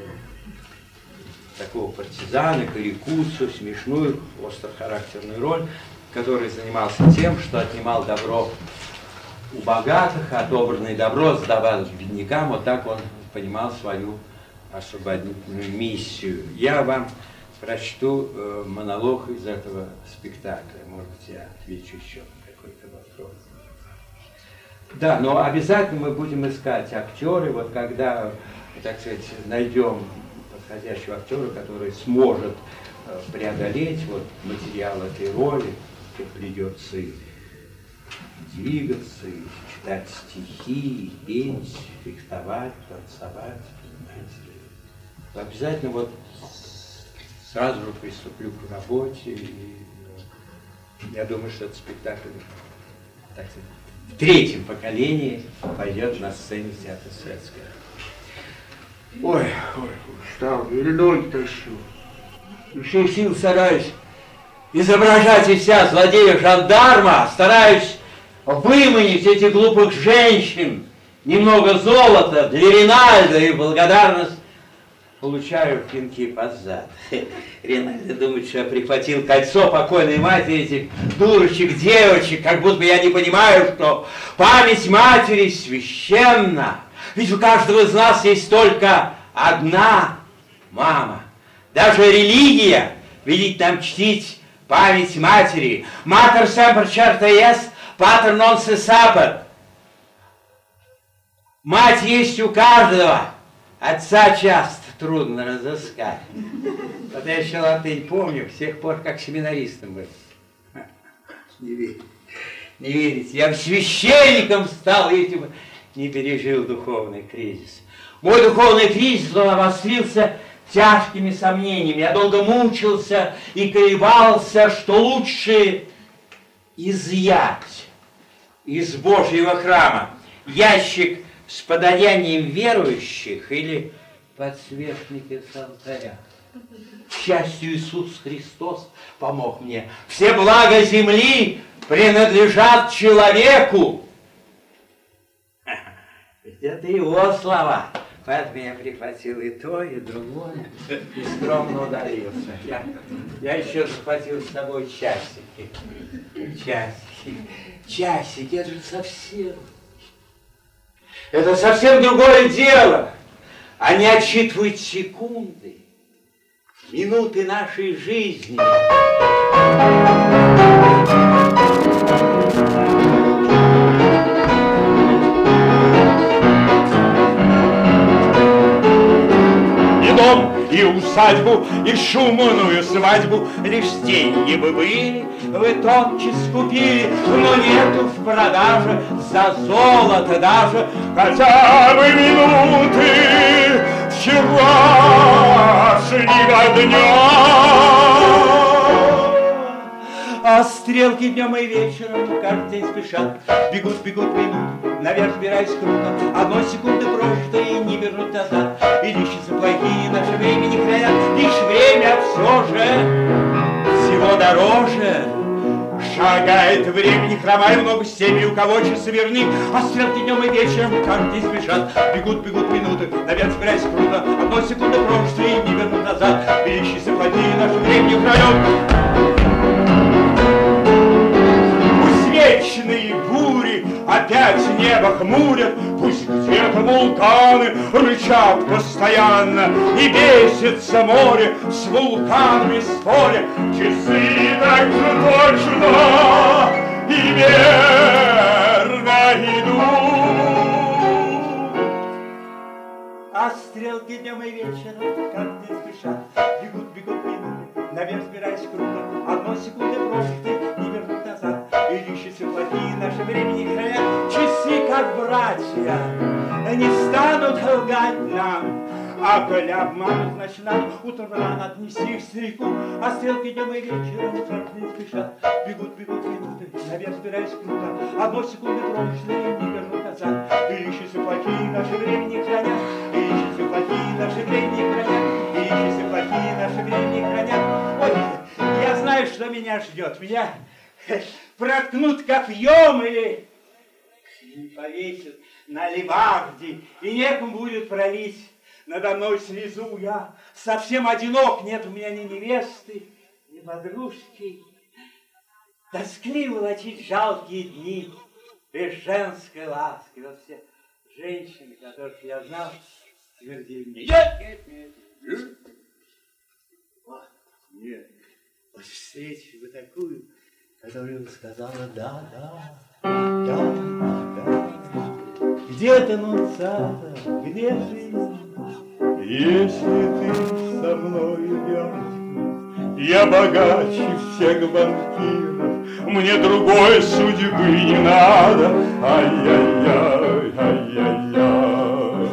такого партизана, карикуцу, смешную, острохарактерную роль, который занимался тем, что отнимал добро у богатых, отобранное добро сдавал беднякам. Вот так он понимал свою освободительную миссию. Я вам прочту монолог из этого спектакля. Может быть, я отвечу еще на какой-то вопрос. Да, но обязательно мы будем искать актеры, вот когда, так сказать, найдем подходящего актера, который сможет преодолеть вот материал этой роли, и придется и двигаться, и читать стихи, и петь, фехтовать, танцевать, понимаете. Обязательно вот сразу же приступлю к работе, и я думаю, что этот спектакль, так сказать, в третьем поколении пойдет на сцене театра Светского. Ой, устал, или ноги тащу. Еще сил стараюсь изображать из себя злодея-жандарма, стараюсь выманить этих глупых женщин, немного золота для Ринальда и благодарность получаю пинки под зад. Ринальдо думает, что я прихватил кольцо покойной матери этих дурочек, девочек, как будто я не понимаю, что память матери священна. Ведь у каждого из нас есть только одна мама. Даже религия велит нам чтить память матери. Mater semper certa est, pater non se sapet. Мать есть у каждого, отца часто трудно разыскать. Вот я еще латынь помню с тех пор, как семинаристом был. Не верите, не верите. Я священником стал, если бы не пережил духовный кризис. Мой духовный кризис, он обострился тяжкими сомнениями. Я долго мучился и колебался, что лучше изъять из Божьего храма ящик с подаянием верующих или подсвечники с алтаря. К счастью, Иисус Христос помог мне. Все блага земли принадлежат человеку. Ведь это его слова. Поэтому я прихватил и то, и другое, и скромно удалился. Я еще захватил с собой часики. Часики, это же совсем... Это совсем другое дело. Они отсчитывают секунды, минуты нашей жизни. И дом, и усадьбу, и шумную свадьбу лишь деньги бы были, вы тотчас купили, но нету в продаже за золото даже хотя бы минуты вчерашнего дня. А стрелки днем и вечером каждый день спешат, бегут минуты, наверх взбираясь круто. Одной секунды прошлое не вернуть назад, и лищицы плохие наше время не хранят, лишь время все же всего дороже. Шагает времени, хромая много степи, у кого часы верны, а стрелки днем и вечером каждый день спешат, бегут минуты, наверх взбираясь круто. Одной секунды прошлое не вернуть назад, и лищицы плохие наше время не хранят. Вечные бури опять небо хмурят, пусть где-то вулканы рычат постоянно, и бесится море с вулканами споря. Часы так же точно и верно идут. А стрелки днем и вечером как не спешат, бегут минуты, наверх взбираясь круто. Одной секунды прошлой не вернуть назад, и лищицы плохие наше время не хранят. Часы, как братья, не станут лгать нам, а коли обманут, значит надо утром рано отнести их старику. А стрелки днем и вечером как не спешат, бегут минуты, наверх взбираясь круто. Одной секунды прошлой не вернуть назад, и лищицы плохие наше время не хранят, и лищицы плохие наше время не хранят, и лищицы плохие наше время не хранят. Ой, я знаю, что меня ждет. Меня проткнут копьем или повесят на лебарде, и некому будет пролить надо мной слезу. Я совсем одинок, нет у меня ни невесты, ни подружки. Тоскливо лочить жалкие дни без женской ласки. Вот все женщины, которых я знал, твердили мне: нет. Нет. Вот встретишь бы такую, которая бы сказала: да. Где ты, Нунциата, где жизнь? Если ты со мной рядом, я богаче всех банкиров, мне другой судьбы не надо. Ай-яй-яй, ай-яй-яй.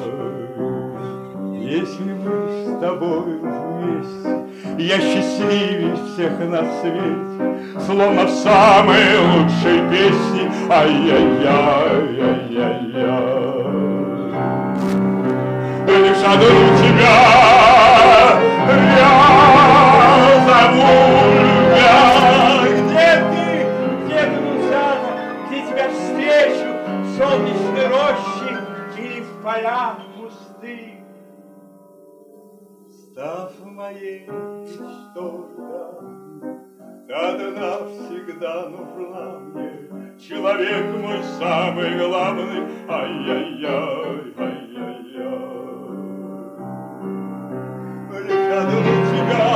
Если мы с тобой вместе, я счастливее всех на свете, словно в самой лучшей песне. Ай-яй-яй, ай-яй-яй. Лишь одну тебя я зову, любя. в поля пустых. Став моей мечтой, да, ты навсегда нужна мне. Человек мой самый главный, ай-яй-яй, ай-яй-яй. Лишь одну тебя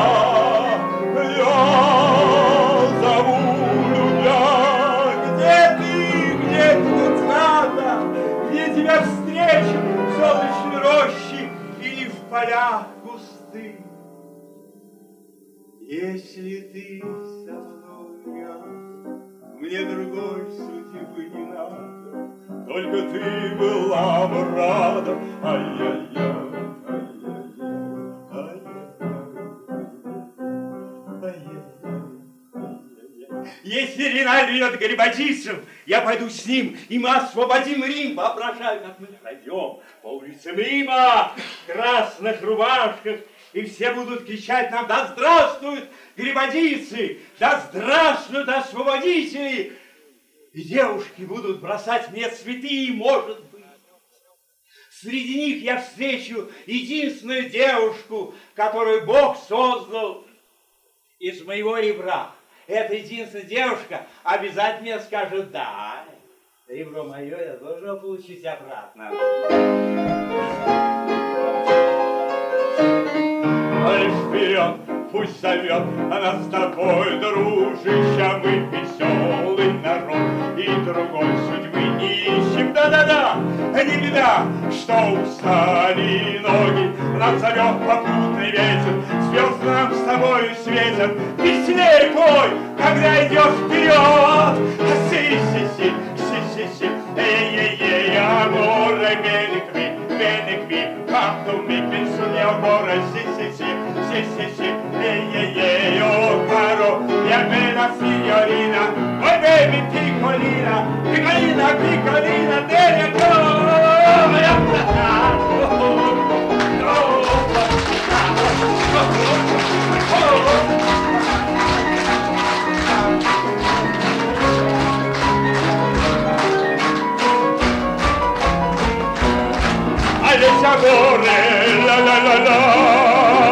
я зову, любя. Где ты тут надо? Где тебя встречу в солнечной роще или в полях густых? Если ты со мной рядом, мне другой судьбы не надо, только ты была бы рада. Ай-яй-яй, если Риналь идет Гарибальдисом, я пойду с ним, и мы освободим Рим. Воображаю, как мы пройдем по улицам Рима в красных рубашках, и все будут кричать нам: да здравствуют гарибальдийцы, да здравствуют освободители! И девушки будут бросать мне цветы, и, может быть, среди них я встречу единственную девушку, которую Бог создал из моего ребра. Эта единственная девушка обязательно скажет: да, ребро мое я должен получить обратно. Лишь вперед, пусть зовет, она с тобой, дружища, мы веселый народ, и другой судьбы не ищем. Да-да-да, не беда, что устали ноги, нас зовет попутный ветер, звезды нам с тобой светят. Веселей пой, когда идешь вперед. Си-си-си, си-си-си, эй-ей-ей, аморе, бене-кви, бене-кви, come to me, penso mio amore, si-si-si, si-si-si, ей-ей-ей, oh caro, mia bella signorina, oh baby piccolina, piccolina, piccolina, there you go. Amore, la la la la.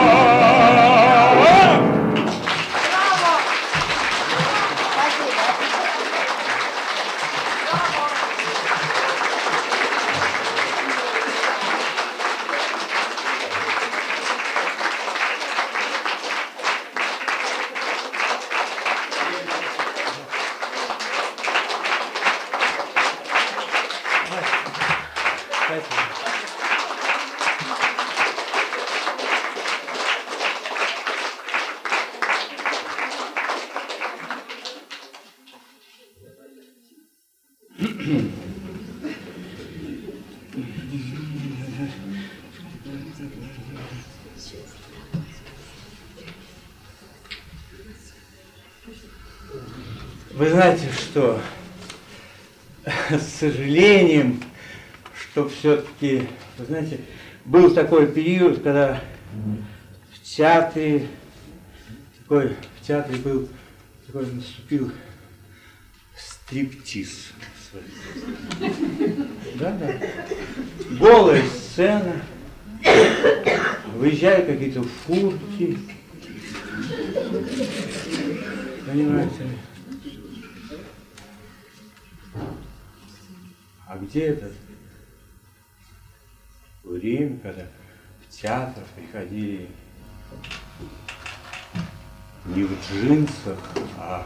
Вы знаете, что с сожалением, что все-таки, вы знаете, был такой период, когда в театре наступил стриптиз. Да. Голая сцена, выезжают какие-то фурки, понимаете? А где это? Время, когда в театр приходили не в джинсах, а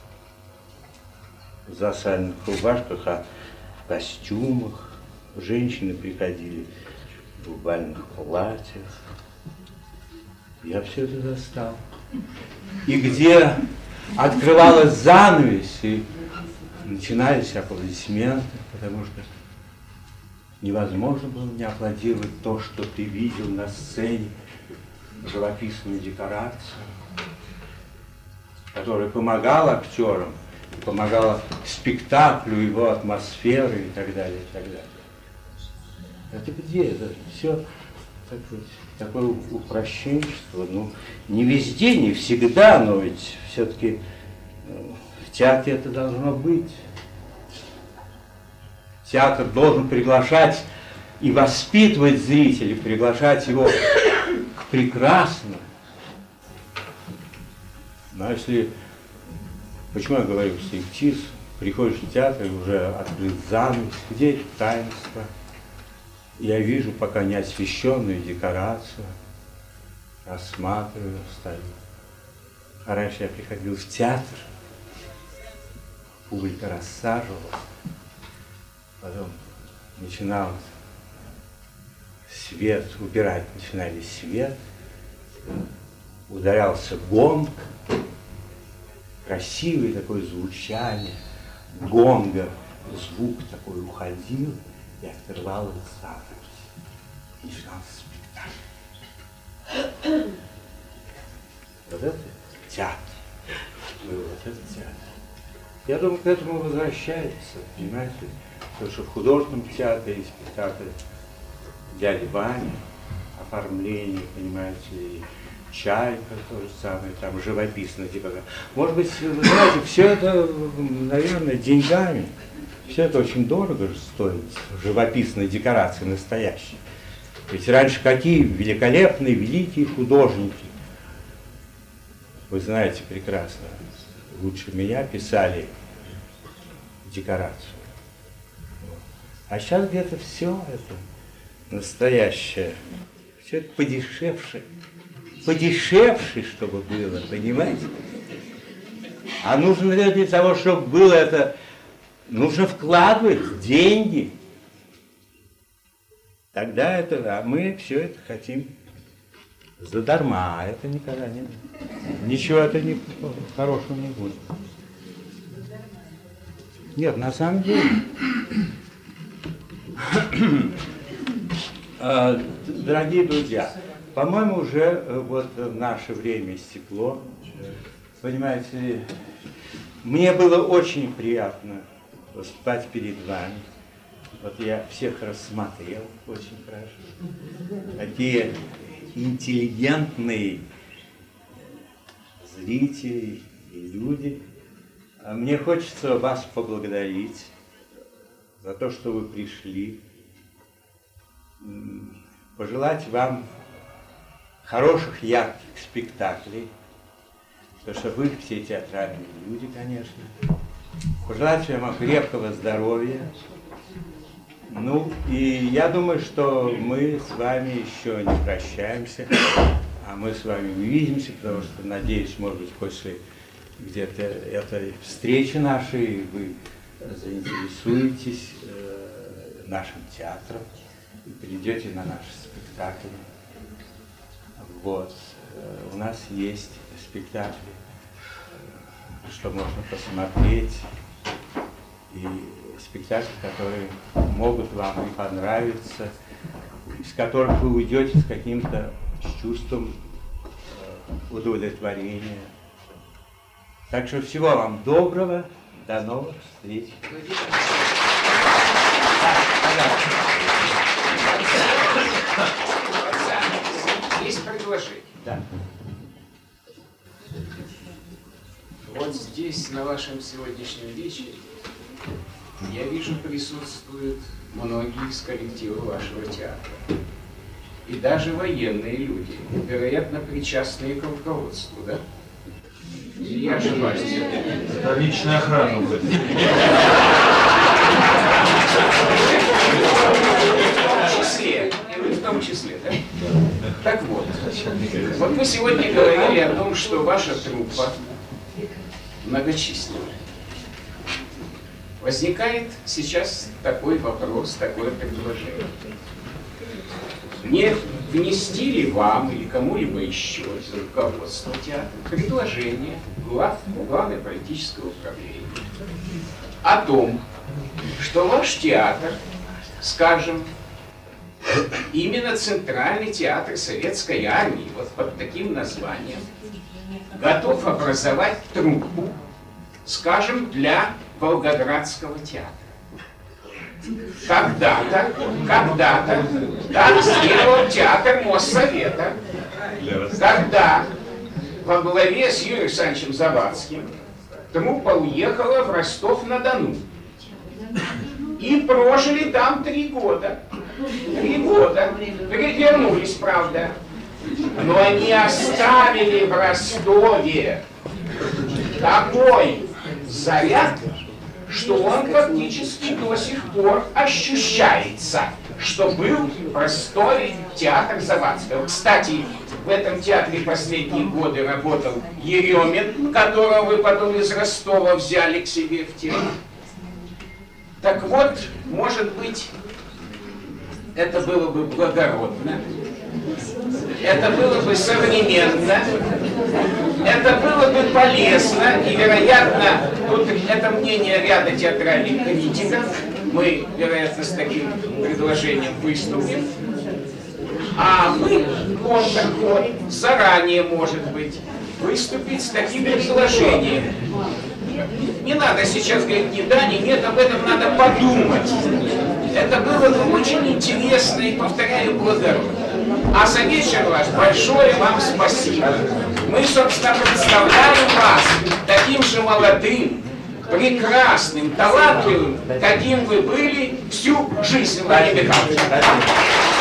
в засальных рубашках, а в костюмах. Женщины приходили в бальных платьях. Я все это застал. И где открывалась занавес, и начинались аплодисменты, потому что невозможно было не аплодировать то, что ты видел на сцене, живописную декорацию, которая помогала актерам, помогала спектаклю, его атмосфере и так далее, и так далее. Это где? Это все такое упрощенчество. Ну, не везде, не всегда, но ведь все-таки в театре это должно быть. Театр должен приглашать и воспитывать зрителя, приглашать его к прекрасному. Но если, почему я говорю стриптиз, приходишь в театр, и уже открыт занавес, где эти таинства? Я вижу пока не освещенную декорацию, рассматриваю, стою. А раньше я приходил в театр, публика рассаживалась, потом начинал свет, убирать начинали свет, ударялся гонг, красивое такое звучание гонга, звук такой уходил, и открывалась занавес. Начинался спектакль. Вот это театр. Вот это театр. Я думаю, к этому возвращается, понимаете? Потому что в художественном театре есть спектакль «Дядя Ваня», оформление, понимаете, и «Чайка», то же самое, там живописно. Типа. Может быть, вы знаете, все это, наверное, деньгами. Все это очень дорого стоит, живописные декорации настоящие. Ведь раньше какие великолепные, великие художники, вы знаете прекрасно, лучше меня писали декорацию. А сейчас где-то все это настоящее, все это подешевше, чтобы было, понимаете? А нужно для того, чтобы было это, нужно вкладывать деньги. Тогда это, а мы все это хотим задарма, а это никогда не будет. Ничего это не хорошего не будет. Нет, на самом деле. Дорогие друзья, по-моему, уже вот в наше время стекло. Понимаете, мне было очень приятно выступать перед вами. Вот я всех рассмотрел очень хорошо. Такие интеллигентные зрители и люди. Мне хочется вас поблагодарить за то, что вы пришли. Пожелать вам хороших, ярких спектаклей. Потому что вы все театральные люди, конечно. Пожелать вам крепкого здоровья. Ну, и я думаю, что мы с вами еще не прощаемся, а мы с вами увидимся, потому что, надеюсь, может быть, после где-то этой встречи нашей вы заинтересуетесь нашим театром и придете на наши спектакли. Вот. У нас есть спектакли, что можно посмотреть, и спектакли, которые могут вам и понравиться, из которых вы уйдете с каким-то чувством удовлетворения. Так что всего вам доброго, до новых встреч. Есть предложение. Да. Вот здесь, на вашем сегодняшнем вечере, я вижу, присутствуют многие из коллектива вашего театра. И даже военные люди, вероятно, причастные к руководству, да? Или я ошибаюсь? Это личная охрана будет. В том числе, да? Так вот, вот мы сегодня говорили о том, что ваша труппа многочисленная. Возникает сейчас такой вопрос, такое предложение. Не внести ли вам или кому-либо еще из руководства театра предложение главной политического управления о том, что ваш театр, скажем, именно Центральный театр Советской Армии, вот под таким названием, готов образовать труппу, скажем, для Волгоградского театра. Когда-то так сделал театр Моссовета, когда во главе с Юрием Александровичем Завадским труппа уехала в Ростов-на-Дону. И прожили там 3 года. Перевернулись, правда. Но они оставили в Ростове такой заряд, что он фактически до сих пор ощущается, что был в Ростове театр Завадского. Кстати, в этом театре последние годы работал Еремин, которого вы потом из Ростова взяли к себе в театр. Так вот, может быть, это было бы благородно, это было бы современно, это было бы полезно, и, вероятно, тут это мнение ряда театральных критиков, мы, вероятно, с таким предложением выступим, а мы, контрход, заранее, может быть, выступить с таким предложением. Не надо сейчас говорить ни да, ни нет, об этом надо подумать. Это было бы очень интересно и, повторяю, благородно. А за вечер ваш большое вам спасибо. Мы, собственно, представляем вас таким же молодым, прекрасным, талантливым, каким вы были всю жизнь, Владимир Михайлович.